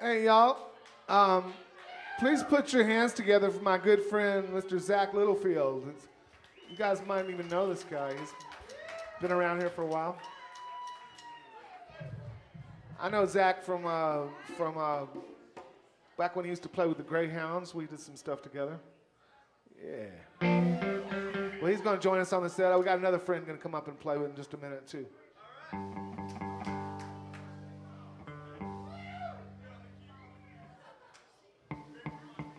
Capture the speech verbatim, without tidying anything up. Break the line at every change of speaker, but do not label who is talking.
Hey, y'all. Um, please put your hands together for my good friend, Mister Zach Littlefield. It's, you guys might even know this guy. He's been around here for a while. I know Zach from uh, from uh, back when he used to play with the Greyhounds. We did some stuff together. Yeah. Well, he's going to join us on the set. We got another friend going to come up and play with in just a minute, too.